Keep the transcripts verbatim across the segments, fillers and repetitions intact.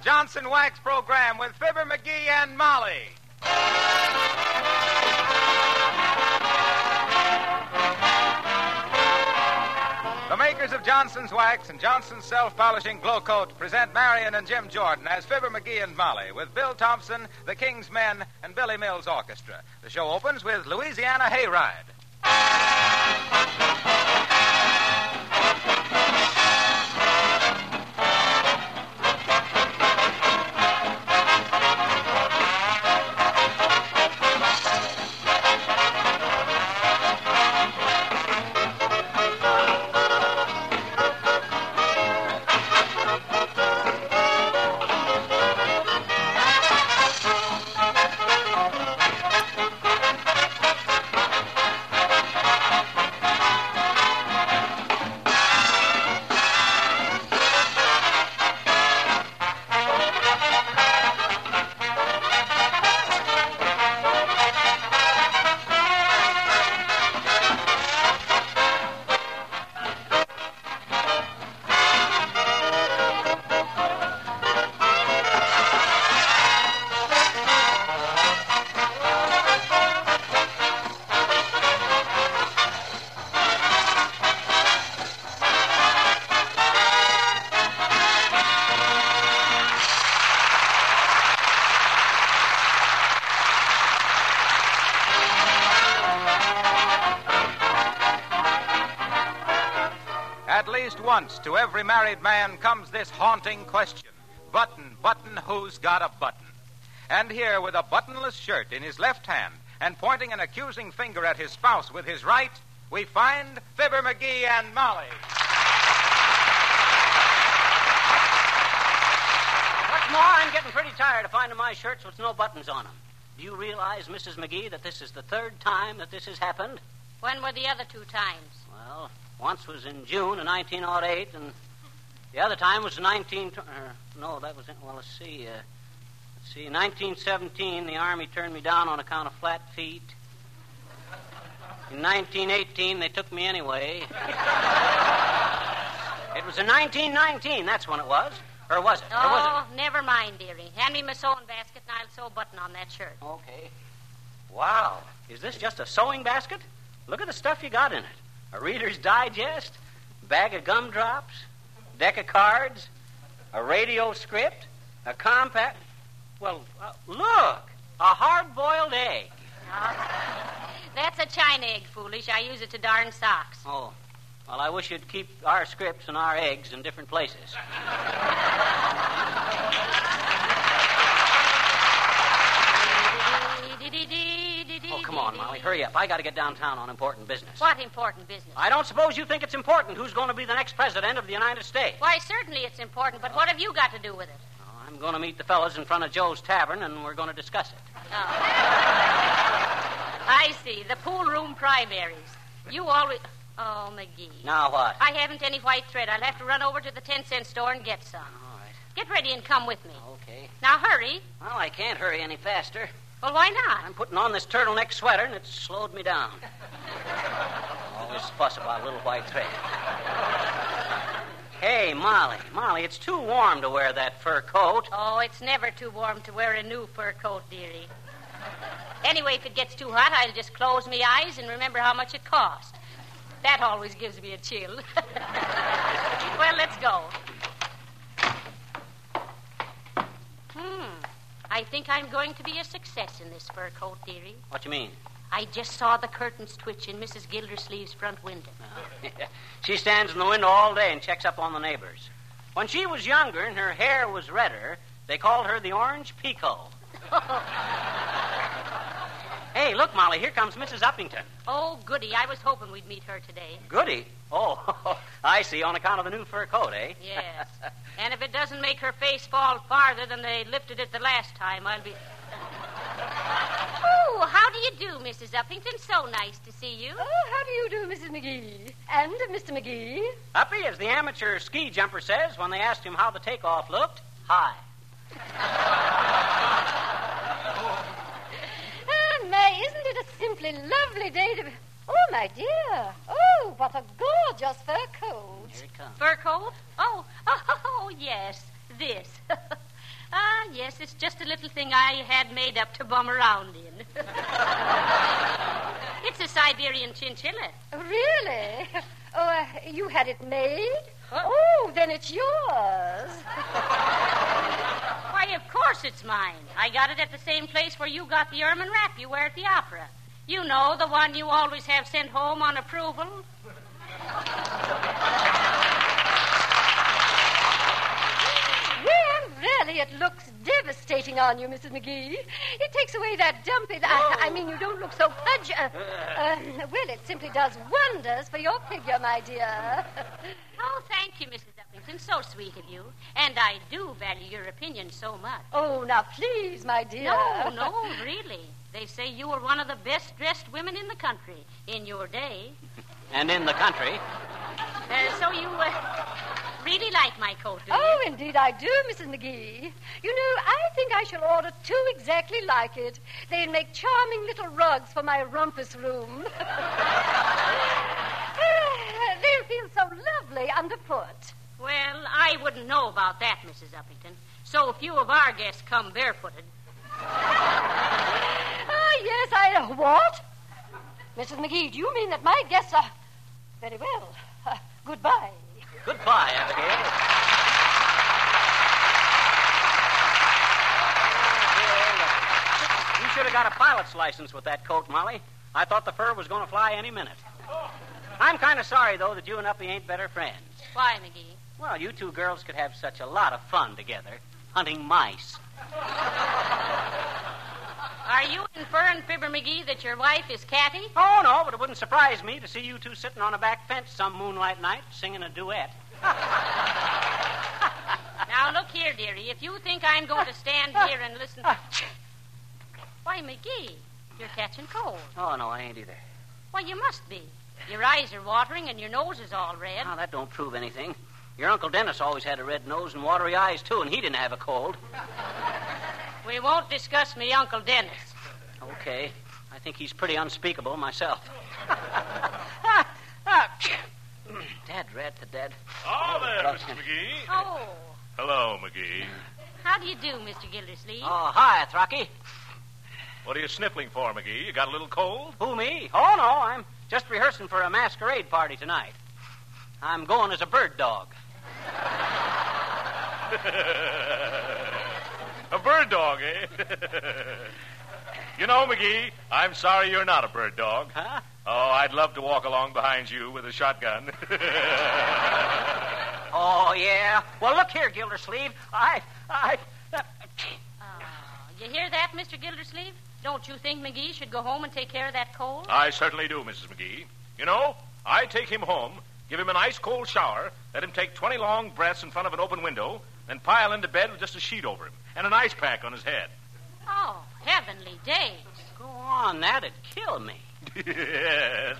Johnson Wax program with Fibber McGee and Molly. The makers of Johnson's Wax and Johnson's Self-Polishing Glow Coat present Marion and Jim Jordan as Fibber McGee and Molly with Bill Thompson, the King's Men, and Billy Mills Orchestra. The show opens with Louisiana Hayride. At least once to every married man comes this haunting question. Button, button, who's got a button? And here, with a buttonless shirt in his left hand and pointing an accusing finger at his spouse with his right, we find Fibber McGee and Molly. What's more, I'm getting pretty tired of finding my shirts with no buttons on them. Do you realize, Missus McGee, that this is the third time that this has happened? When were the other two times? Well, once was in June of nineteen oh eight, and the other time was nineteen... Uh, no, that was... In, well, let's see. Uh, let's see. nineteen seventeen, the Army turned me down on account of flat feet. In nineteen eighteen, they took me anyway. It was in nineteen nineteen, that's when it was. Or was it? Oh, or was it? Never mind, dearie. Hand me my sewing basket and I'll sew a button on that shirt. Okay. Wow. Is this just a sewing basket? Look at the stuff you got in it. A Reader's Digest, bag of gumdrops, deck of cards, a radio script, a compact... Well, uh, look! A hard-boiled egg. Oh, that's a china egg, foolish. I use it to darn socks. Oh. Well, I wish you'd keep our scripts and our eggs in different places. Oh, come on, Molly. Hurry up. I got to get downtown on important business. What important business? I don't suppose you think it's important who's going to be the next president of the United States. Why, certainly it's important, but what have you got to do with it? Oh, I'm going to meet the fellas in front of Joe's Tavern, and we're going to discuss it. Oh. I see. The pool room primaries. You always... Oh, McGee. Now what? I haven't any white thread. I'll have to run over to the ten-cent store and get some. All right. Get ready and come with me. Okay. Now, hurry. Well, I can't hurry any faster. Well, why not? I'm putting on this turtleneck sweater, and it's slowed me down. Always fuss about a little white thread. Hey, Molly. Molly, it's too warm to wear that fur coat. Oh, it's never too warm to wear a new fur coat, dearie. Anyway, if it gets too hot, I'll just close my eyes and remember how much it cost. That always gives me a chill. Well, let's go. Hmm. I think I'm going to be a success in this fur coat, dearie. What you mean? I just saw the curtains twitch in Missus Gildersleeve's front window. Uh, she stands in the window all day and checks up on the neighbors. When she was younger and her hair was redder, they called her the Orange Pico. Hey, look, Molly, here comes Missus Uppington. Oh, goody. I was hoping we'd meet her today. Goody? Oh, I see, on account of the new fur coat, eh? Yes. And if it doesn't make her face fall farther than they lifted it the last time, I'll be... Oh, how do you do, Missus Uppington? So nice to see you. Oh, how do you do, Missus McGee? And Mister McGee? Uppy, as the amateur ski jumper says when they asked him how the takeoff looked, hi. Oh, May, isn't it a simply lovely day to... Oh, my dear. Oh, what a gorgeous fur coat. Here it comes. Fur coat? Oh, oh, oh yes, this. Ah, yes, it's just a little thing I had made up to bum around in. It's a Siberian chinchilla. Really? Oh, uh, you had it made? Oh, then it's yours. Why, of course it's mine. I got it at the same place where you got the ermine wrap you wear at the opera. You know, the one you always have sent home on approval. Well, really, it looks devastating on you, Missus McGee. It takes away that dumpy... I, I mean, you don't look so pudgy. Uh, uh, well, it simply does wonders for your figure, my dear. Oh, thank you, Missus Uppington. So sweet of you. And I do value your opinion so much. Oh, now, please, my dear. No, no, really. They say you were one of the best-dressed women in the country in your day. And in the country. Uh, so you uh, really like my coat, do you? Oh, indeed I do, Missus McGee. You know, I think I shall order two exactly like it. They'd make charming little rugs for my rumpus room. They'll feel so lovely underfoot. Well, I wouldn't know about that, Missus Uppington. So few of our guests come barefooted. Ah, yes, I... What? Missus McGee, do you mean that my guests are... Very well. Uh, goodbye. Goodbye, Abigail. You should have got a pilot's license with that coat, Molly. I thought the fur was going to fly any minute. I'm kind of sorry, though, that you and Uppy ain't better friends. Why, McGee? Well, you two girls could have such a lot of fun together, hunting mice. Are you inferring, Fibber McGee, that your wife is catty? Oh, no, but it wouldn't surprise me to see you two sitting on a back fence some moonlight night singing a duet. Now, look here, dearie. If you think I'm going to stand here and listen... Why, McGee, you're catching cold. Oh, no, I ain't either. Why, you must be. Your eyes are watering and your nose is all red. Now, that don't prove anything. Your Uncle Dennis always had a red nose and watery eyes, too, and he didn't have a cold. We won't discuss me Uncle Dennis. Okay. I think he's pretty unspeakable myself. Dad, rat to Dad. Oh, there, Mister McGee. Oh. Hello, McGee. How do you do, Mister Gildersleeve? Oh, hi, Throcky. What are you sniffling for, McGee? You got a little cold? Who, me? Oh, no, I'm just rehearsing for a masquerade party tonight. I'm going as a bird dog. A bird dog, eh? You know, McGee, I'm sorry you're not a bird dog. Huh? Oh, I'd love to walk along behind you with a shotgun. Oh, yeah? Well, look here, Gildersleeve. I... I... Uh... Oh, you hear that, Mister Gildersleeve? Don't you think McGee should go home and take care of that cold? I certainly do, Missus McGee. You know, I take him home, give him an ice-cold shower, let him take twenty long breaths in front of an open window, then pile into bed with just a sheet over him and an ice pack on his head. Oh, heavenly days. Go on, that'd kill me. Yes.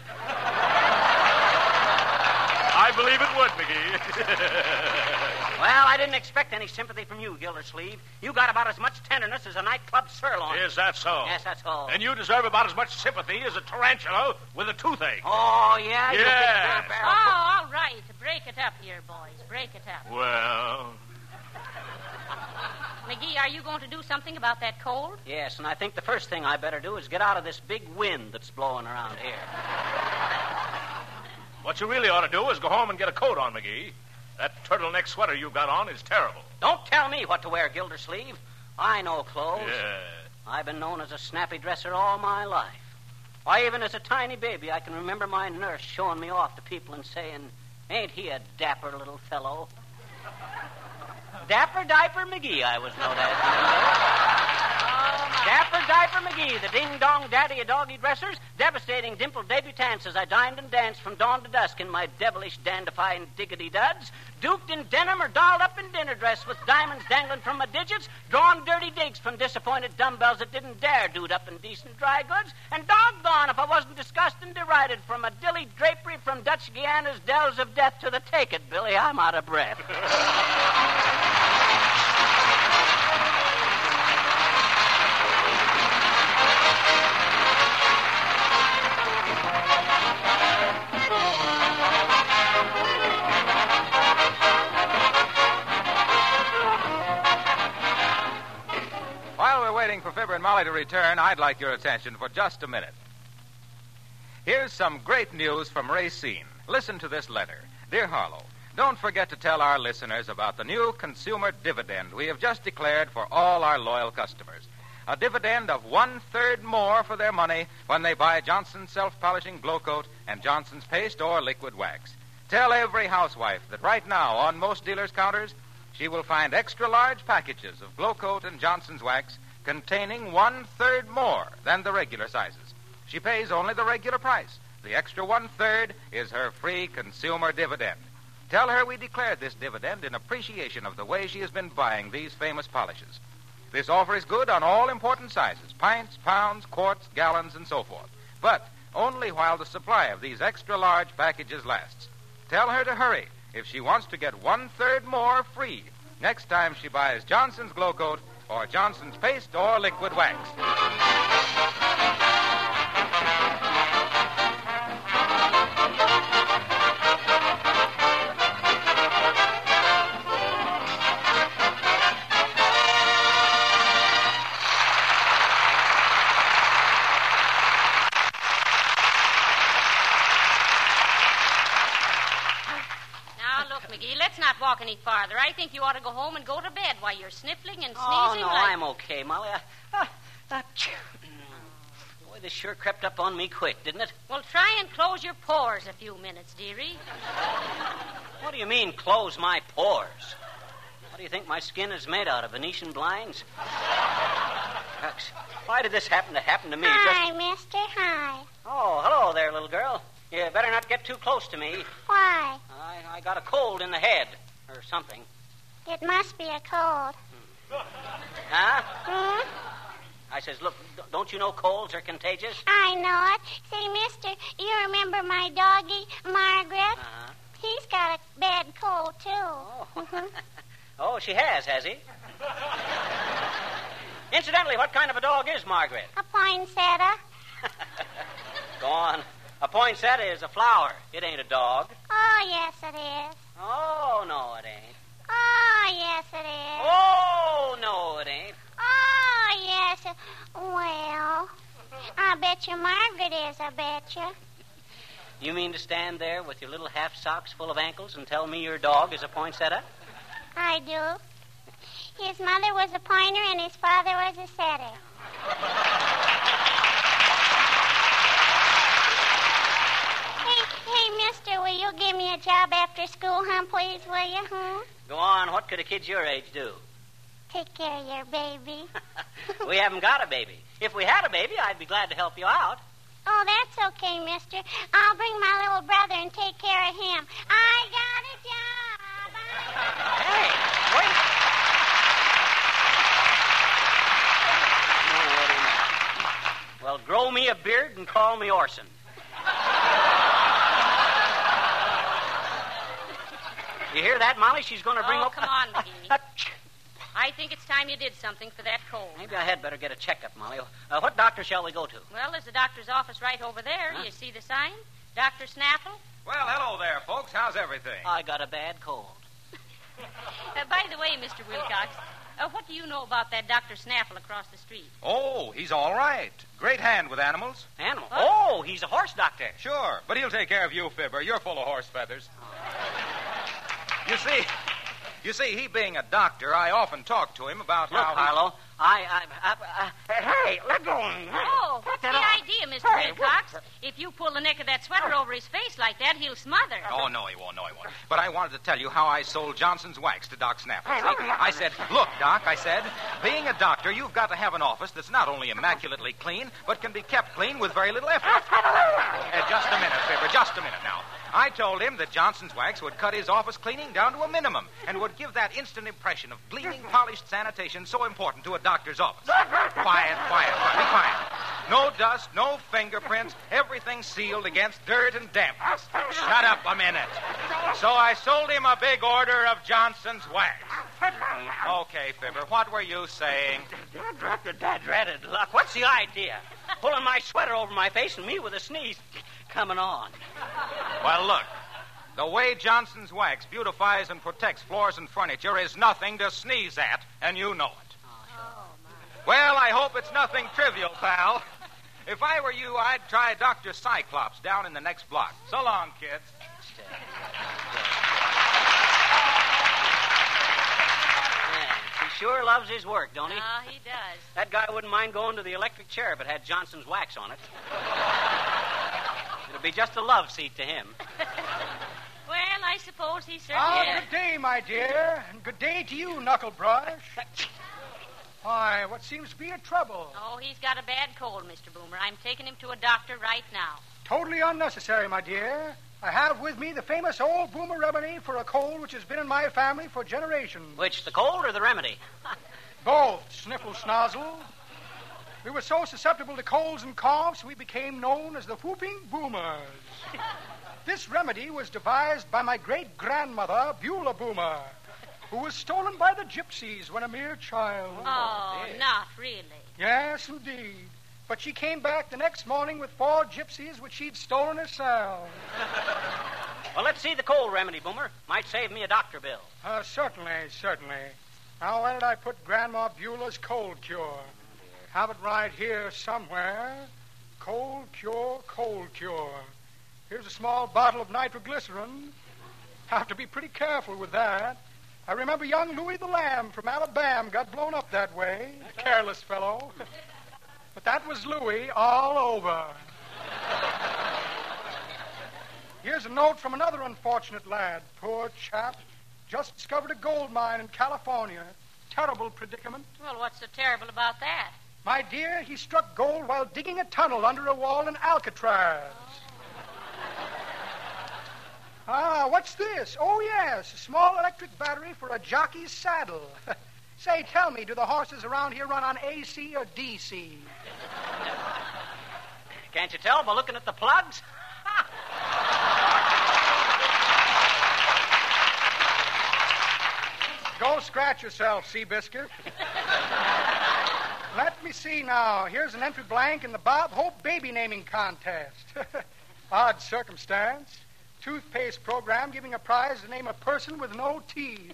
I believe it would, McGee. Well, I didn't expect any sympathy from you, Gildersleeve. You got about as much tenderness as a nightclub sirloin. Is that so? Yes, that's all. And you deserve about as much sympathy as a tarantula with a toothache. Oh, yeah? You Yes. big barrel. Oh, all right. Break it up here, boys. Break it up. Well, McGee, are you going to do something about that cold? Yes, and I think the first thing I better do is get out of this big wind that's blowing around here. what you really ought to do is go home and get a coat on, McGee. That turtleneck sweater you've got on is terrible. Don't tell me what to wear, Gildersleeve. I know clothes. Yeah. I've been known as a snappy dresser all my life. Why, even as a tiny baby, I can remember my nurse showing me off to people and saying, "Ain't he a dapper little fellow?" Dapper Diaper McGee, I was known as. Dapper Diaper McGee, the ding-dong daddy of doggy dressers, devastating dimpled debutantes as I dined and danced from dawn to dusk in my devilish dandifying diggity-duds, duked in denim or dolled up in dinner dress with diamonds dangling from my digits, drawn dirty digs from disappointed dumbbells that didn't dare dude up in decent dry goods, and doggone if I wasn't discussed and derided from a dilly drapery from Dutch Guiana's dells of death to the take it, Billy. I'm out of breath. waiting for Fibber and Molly to return, I'd like your attention for just a minute. Here's some great news from Racine. Listen to this letter. Dear Harlow, don't forget to tell our listeners about the new consumer dividend we have just declared for all our loyal customers. A dividend of one-third more for their money when they buy Johnson's self-polishing glow coat and Johnson's paste or liquid wax. Tell every housewife that right now on most dealers' counters, she will find extra-large packages of glow coat and Johnson's wax containing one-third more than the regular sizes. She pays only the regular price. The extra one-third is her free consumer dividend. Tell her we declared this dividend in appreciation of the way she has been buying these famous polishes. This offer is good on all important sizes, pints, pounds, quarts, gallons, and so forth, but only while the supply of these extra-large packages lasts. Tell her to hurry if she wants to get one-third more free next time she buys Johnson's Glow Coat or Johnson's Paste or Liquid Wax. Let's not walk any farther. I think you ought to go home and go to bed while you're sniffling and sneezing. Oh, no, like... I'm okay, Molly. I, uh, uh, boy, this sure crept up on me quick, didn't it? Well, try and close your pores a few minutes, dearie. What do you mean, close my pores? What do you think my skin is made out of, Venetian blinds? Shucks, why did this happen to happen to me? Hi, Just... mister. Hi. Oh, hello there, little girl. You better not get too close to me. Why? I, I got a cold in the head, or something. It must be a cold. Huh? Hmm? I says, look, don't you know colds are contagious? I know it. Say, mister, you remember my doggie, Margaret? Uh-huh. He's got a bad cold, too. Oh. Mhm. Oh, she has, has he? Incidentally, what kind of a dog is Margaret? A poinsettia. Go on. A poinsettia is a flower. It ain't a dog. Oh, yes, it is. Oh, no, it ain't. Oh, yes, it is. Oh, no, it ain't. Oh, yes. It... Well, I bet you Margaret is, I bet you. You mean to stand there with your little half socks full of ankles and tell me your dog is a poinsettia? I do. His mother was a pointer and his father was a setter. Hey, hey, mister, will you give me a job after school, huh, please, will you, huh? Go on. What could a kid your age do? Take care of your baby. We haven't got a baby. If we had a baby, I'd be glad to help you out. Oh, that's okay, mister. I'll bring my little brother and take care of him. I got a job. I... Hey, wait. No, wait a minute. Well, grow me a beard and call me Orson. You hear that, Molly? She's going to bring Oh, up... come on, McGee. I think it's time you did something for that cold. Maybe I had better get a checkup, Molly. Uh, what doctor shall we go to? Well, there's a doctor's office right over there. Huh? You see the sign? Doctor Snaffle? Well, hello there, folks. How's everything? I got a bad cold. Uh, by the way, Mister Wilcox, uh, what do you know about that Doctor Snaffle across the street? Oh, he's all right. Great hand with animals. Animal? What? Oh, he's a horse doctor. Sure, but he'll take care of you, Fibber. You're full of horse feathers. You see, you see, he being a doctor, I often talk to him about Look, how... he- Harlow, I, I, I, I... Hey, let go of me. Oh, what's the idea, Mister Hey, Wilcox? If you pull the neck of that sweater over his face like that, he'll smother. Oh, no, he won't, no, he won't. But I wanted to tell you how I sold Johnson's Wax to Doc Snaffle. See, I said, look, Doc, I said, being a doctor, you've got to have an office that's not only immaculately clean, but can be kept clean with very little effort. Uh, just a minute, Fibber, just a minute now. I told him that Johnson's Wax would cut his office cleaning down to a minimum and would give that instant impression of gleaming, polished sanitation so important to a doctor's office. Quiet, quiet, quiet, be quiet. No dust, no fingerprints, everything sealed against dirt and dampness. Shut up a minute. So I sold him a big order of Johnson's Wax. Okay, Fibber, what were you saying? Dad dreaded luck. What's the idea? Pulling my sweater over my face and me with a sneeze coming on. Well, look, the way Johnson's Wax beautifies and protects floors and furniture is nothing to sneeze at, and you know it. Well, I hope it's nothing trivial, pal. If I were you, I'd try Doctor Cyclops down in the next block. So long, kids. He sure loves his work, don't he? Ah, he does. That guy wouldn't mind going to the electric chair if it had Johnson's wax on it. It'll be just a love seat to him. Well, I suppose he certainly Ah, is. good day, my dear. And good day to you, Knucklebrush. Why, what seems to be the trouble? Oh, he's got a bad cold, Mister Boomer. I'm taking him to a doctor right now. Totally unnecessary, my dear. I have with me the famous old Boomer remedy for a cold which has been in my family for generations. Which, the cold or the remedy? Both, Sniffle Snozzle. We were so susceptible to colds and coughs, we became known as the Whooping Boomers. This remedy was devised by my great-grandmother, Beulah Boomer, who was stolen by the gypsies when a mere child. Oh, not really. Yes, indeed. But she came back the next morning with four gypsies which she'd stolen herself. Well, let's see the cold remedy, Boomer. Might save me a doctor bill. Uh, certainly, certainly. Now, where did I put Grandma Beulah's cold cure? Have it right here somewhere. Cold cure, cold cure. Here's a small bottle of nitroglycerin. Have to be pretty careful with that. I remember young Louis the Lamb from Alabama got blown up that way. Careless fellow. But that was Louis all over. Here's a note from another unfortunate lad. Poor chap. Just discovered a gold mine in California. Terrible predicament. Well, what's so terrible about that? My dear, he struck gold while digging a tunnel under a wall in Alcatraz. Ah, what's this? Oh, yes, a small electric battery for a jockey's saddle. Say, tell me, do the horses around here run on A C or D C? Can't you tell by looking at the plugs? Go scratch yourself, Seabiscuit. Let me see now. Here's an entry blank in the Bob Hope baby naming contest. Odd circumstance. Toothpaste program giving a prize to name a person with no teeth.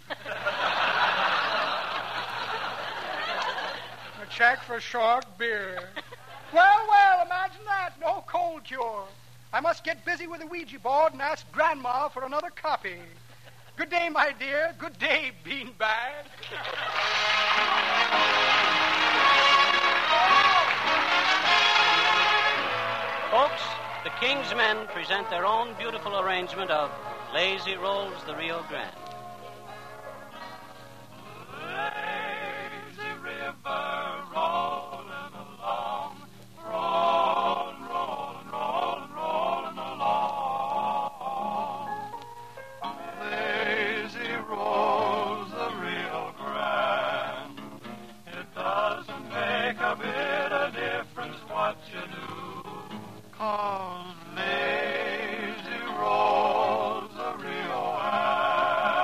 A check for short beer. Well, well, imagine that. No cold cure. I must get busy with the Ouija board and ask Grandma for another copy. Good day, my dear. Good day, Beanbag. Folks, the King's Men present their own beautiful arrangement of Lazy Rolls the Rio Grande. Lazy river rolling along, rolling, rolling, rolling, rolling along. Lazy rolls the Rio Grande. It doesn't make a bit of difference what you do. 'Cause lazy rolls the Rio Grande.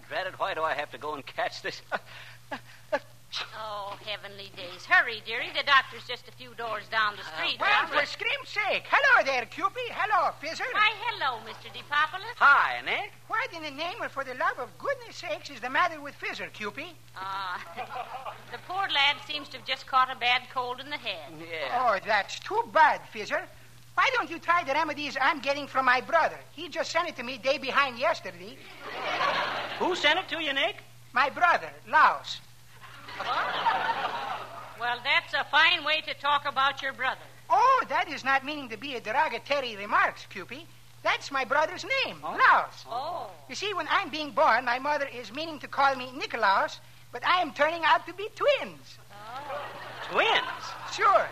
Drat it, why do I have to go and catch this? Oh, heavenly days. Hurry, dearie. The doctor's just a few doors down the street. Well, now. for scream's sake. Hello there, Cupid. Hello, Fizzer. Why, hello, Mister DePopulis. Hi, Nick. What in the name of, for the love of goodness sakes, is the matter with Fizzer, Cupid? Ah, the poor lad seems to have just caught a bad cold in the head. Yeah. Oh, that's too bad, Fizzer. Why don't you try the remedies I'm getting from my brother? He just sent it to me day behind yesterday. Who sent it to you, Nick? My brother, Laos. Well, that's a fine way to talk about your brother. Oh, that is not meaning to be a derogatory remark, Cupid. That's my brother's name, Laos. Oh. You see, when I'm being born, my mother is meaning to call me Nicolaus, but I am turning out to be twins. Twins? Sure.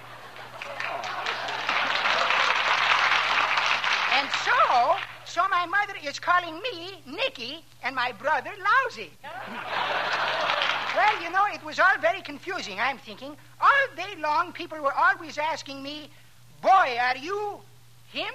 And so, so my mother is calling me Nicky and my brother Lousy. Well, you know, it was all very confusing, I'm thinking. All day long, people were always asking me, boy, are you him?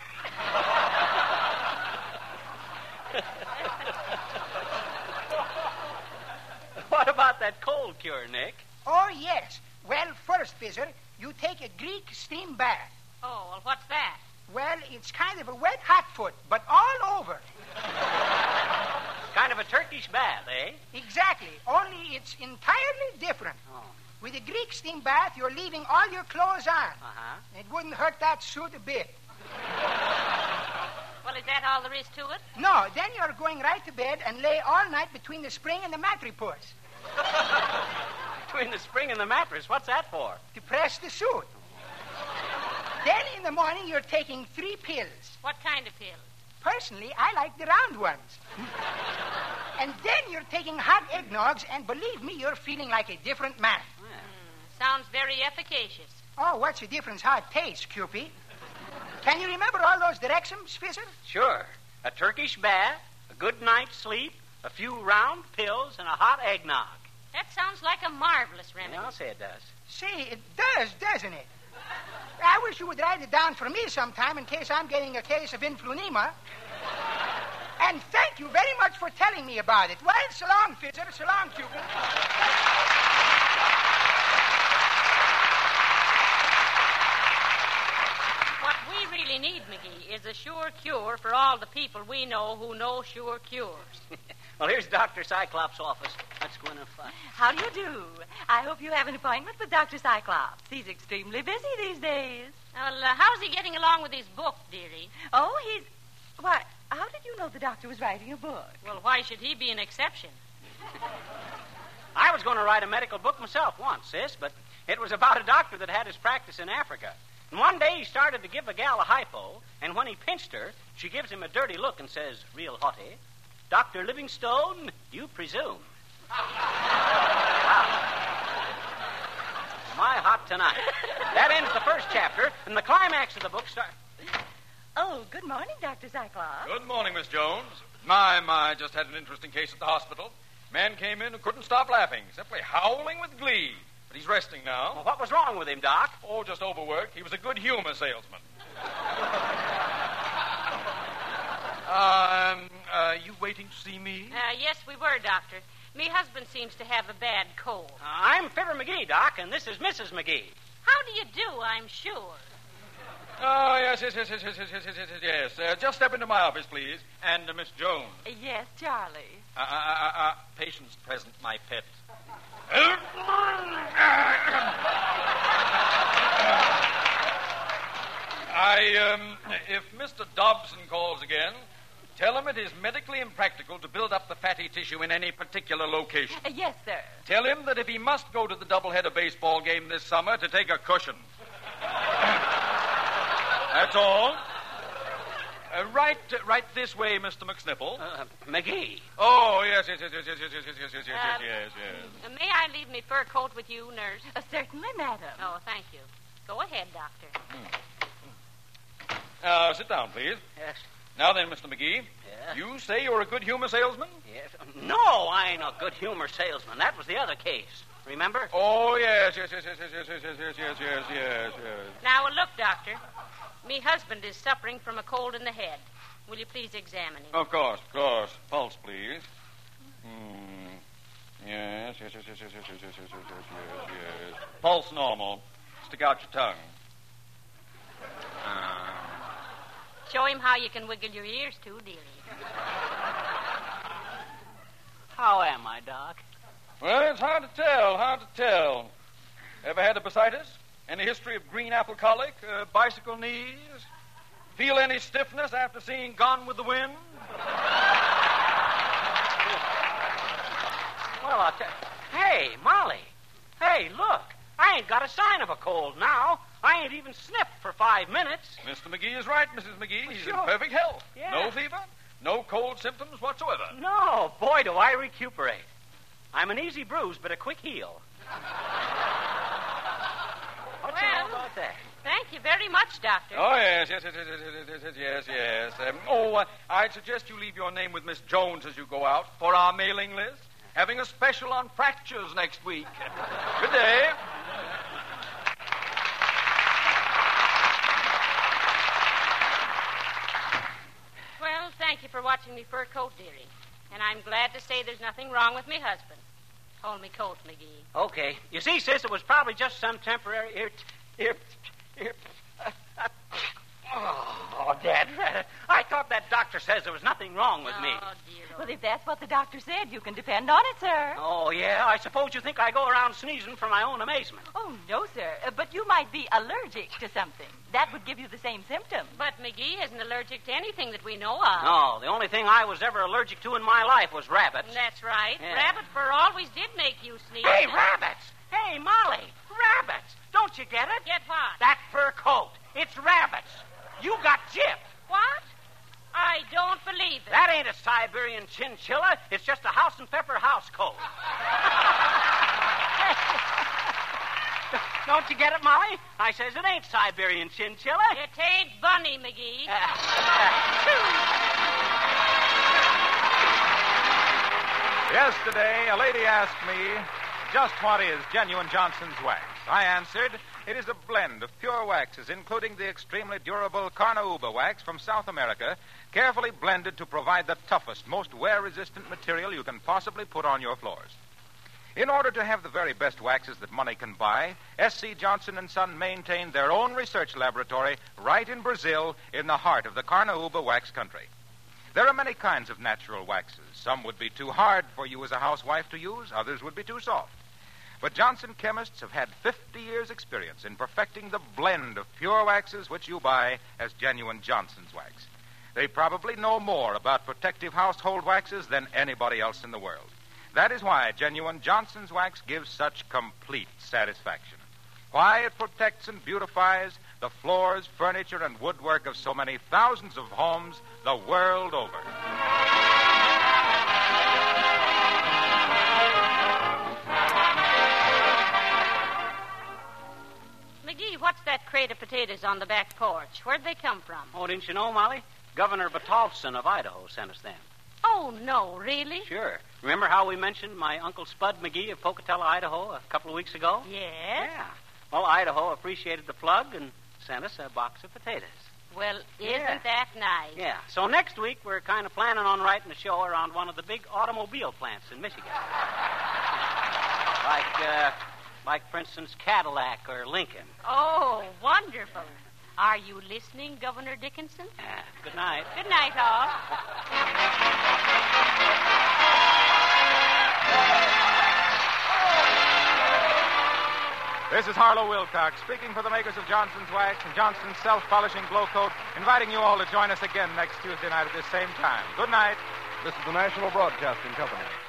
What about that cold cure, Nick? Oh, yes. Well, first, Fizzer, you take a Greek steam bath. Oh, well, what's that? Well, it's kind of a wet hot foot, but all over. Kind of a Turkish bath, eh? Exactly. Only it's entirely different. Oh. With a Greek steam bath, you're leaving all your clothes on. Uh-huh. It wouldn't hurt that suit a bit. Well, is that all there is to it? No, then you're going right to bed and lay all night between the spring and the mattress Between the spring and the mattress, what's that for? to press the suit. Then in the morning, you're taking three pills. What kind of pills? Personally, I like the round ones. And then you're taking hot eggnogs, and believe me, you're feeling like a different man. Mm, sounds very efficacious. Oh, what's the difference how it tastes, Cupid? Can you remember all those directions, Fizzer? Sure. A Turkish bath, a good night's sleep, a few round pills, and a hot eggnog. That sounds like a marvelous remedy. Yeah, I'll say it does. Say, it does, doesn't it? I wish you would write it down for me sometime in case I'm getting a case of influenza. And thank you very much for telling me about it. Well, so long, Fizzer. So long, Cupid. What we really need, McGee, is a sure cure for all the people we know who know sure cures. Well, here's Doctor Cyclops' office. Let's go in and find. How do you do? I hope you have an appointment with Doctor Cyclops. He's extremely busy these days. Well, uh, how's he getting along with his book, dearie? Oh, he's... Why, how did you know the doctor was writing a book? Well, why should he be an exception? I was going to write a medical book myself once, sis, but it was about a doctor that had his practice in Africa. And one day he started to give a gal a hypo, and when he pinched her, she gives him a dirty look and says, real haughty, Doctor Livingstone, you presume. Wow. My hot tonight. That ends the first chapter, and the climax of the book starts... Oh, good morning, Doctor Cyclops. Good morning, Miss Jones. My, my, just had an interesting case at the hospital. Man came in and couldn't stop laughing, simply howling with glee. But he's resting now. Well, what was wrong with him, Doc? Oh, just overwork. He was a good humor salesman. um, uh, you waiting to see me? Uh, yes, we were, Doctor. Me husband seems to have a bad cold. Uh, I'm Fibber McGee, Doc, and this is Missus McGee. How do you do, I'm sure? Oh, yes, yes, yes, yes, yes, yes, yes, yes, yes, yes. Uh, just step into my office, please. And uh, Miss Jones. Uh, yes, Charlie. Uh, uh, uh, uh, patience present, my pet. I, um, if Mister Dobson calls again, tell him it is medically impractical to build up the fatty tissue in any particular location. Uh, yes, sir. Tell him that if he must go to the doubleheader baseball game this summer, to take a cushion. That's all. Uh, right, uh, right this way, Mister McSniffle. Uh, McGee. Oh, yes, yes, yes, yes, yes, yes, yes, yes, yes, yes, yes, Um, yes, yes. Uh, may I leave me fur coat with you, nurse? Uh, certainly, madam. Oh, thank you. Go ahead, Doctor. Uh, sit down, please. Yes. Now then, Mister McGee. Yeah? You say you're a good humor salesman? Yes. No, I ain't a good humor salesman. That was the other case. Remember? Oh, yes, yes, yes, yes, yes, yes, yes, yes, yes, yes, yes, yes, yes. Now, look, Doctor. Me husband is suffering from a cold in the head. Will you please examine him? Of course, of course. Pulse, please. Hmm. Yes, yes, yes, yes, yes, yes, yes, yes, yes, yes, yes, yes. Pulse normal. Stick out your tongue. Uh, Show him how you can wiggle your ears, too, dearie. How am I, Doc? well, it's hard to tell, hard to tell. Ever had appendicitis? Any history of green apple colic? Uh, bicycle knees? Feel any stiffness after seeing Gone with the Wind? Well, I'll tell Hey, Molly. Hey, look. I ain't got a sign of a cold now. I ain't even sniffed for five minutes. Mister McGee is right, Missus McGee. He's Sure. in perfect health. Yeah. No fever, no cold symptoms whatsoever. No, boy, do I recuperate. I'm an easy bruise, but a quick heal. What's Well, all about that? Thank you very much, Doctor. Oh, yes, yes, yes, yes, yes, yes, yes, yes, yes. Um, oh, uh, I'd suggest you leave your name with Miss Jones as you go out for our mailing list. Having a special on fractures next week. Good day. Well, thank you for watching me fur coat, dearie. And I'm glad to say there's nothing wrong with me husband. Hold me coat, McGee. Okay. You see, sis, it was probably just some temporary ear... ear... ear... Uh, uh, oh, Dad. I thought that doctor says there was nothing wrong with me. Oh, dear. Well, if that's what the doctor said, you can depend on it, sir. Oh, yeah? I suppose you think I go around sneezing for my own amazement. Oh, no, sir. Uh, But you might be allergic to something. That would give you the same symptom. But McGee isn't allergic to anything that we know of. No, the only thing I was ever allergic to in my life was rabbits. That's right. Yeah. Rabbit fur always did make you sneeze. Hey, rabbits! Hey, Molly! Rabbits! Don't you get it? Get what? That fur coat. It's rabbits. You got gypped. What? I don't believe it. That ain't a Siberian chinchilla. It's just a house and pepper house coat. Don't you get it, Molly? I says it ain't Siberian chinchilla. It ain't Bunny, McGee. Yesterday, a lady asked me, just what is genuine Johnson's wax? I answered, it is a blend of pure waxes, including the extremely durable Carnauba wax from South America, carefully blended to provide the toughest, most wear-resistant material you can possibly put on your floors. In order to have the very best waxes that money can buy, S C. Johnson and Son maintained their own research laboratory right in Brazil, in the heart of the Carnauba wax country. There are many kinds of natural waxes. Some would be too hard for you as a housewife to use, others would be too soft. But Johnson chemists have had fifty years' experience in perfecting the blend of pure waxes which you buy as genuine Johnson's wax. They probably know more about protective household waxes than anybody else in the world. That is why genuine Johnson's wax gives such complete satisfaction. Why it protects and beautifies the floors, furniture, and woodwork of so many thousands of homes the world over. McGee, what's that crate of potatoes on the back porch? Where'd they come from? Oh, didn't you know, Molly? Governor Batolfson of Idaho sent us them. Oh, no, really? Sure. Remember how we mentioned my Uncle Spud McGee of Pocatello, Idaho, a couple of weeks ago? Yes. Yeah. Well, Idaho appreciated the plug and sent us a box of potatoes. Well, isn't Yeah. that nice? Yeah. So next week, we're kind of planning on writing a show around one of the big automobile plants in Michigan. like, uh, like, for instance, Cadillac or Lincoln. Oh, wonderful. Are you listening, Governor Dickinson? Uh, good night. Good night, all. This is Harlow Wilcox, speaking for the makers of Johnson's Wax and Johnson's Self-Polishing Glow Coat, inviting you all to join us again next Tuesday night at this same time. Good night. This is the National Broadcasting Company.